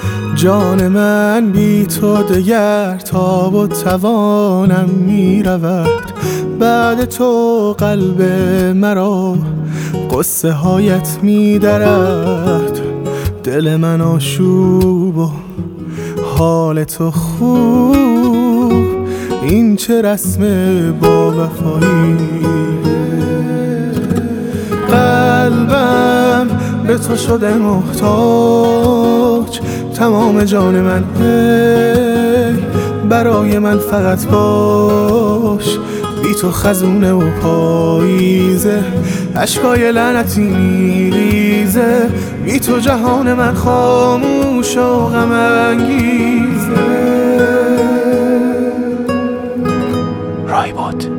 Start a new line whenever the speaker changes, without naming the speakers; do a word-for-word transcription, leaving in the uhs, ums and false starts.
جان من بی تو دگر تاب و توانم می رود. بعد تو قلب مرا قصه هایت می درد. دل من آشوب و حال تو خوب، این چه رسم با وفایی. قلبم به تو شده محتاج، تمام جان من ای برای من فقط باش. بی تو خزونه و پاییزه، اشکای لعنتی میریزه. بی تو جهان من خاموش و غم انگیزه.
رایبود.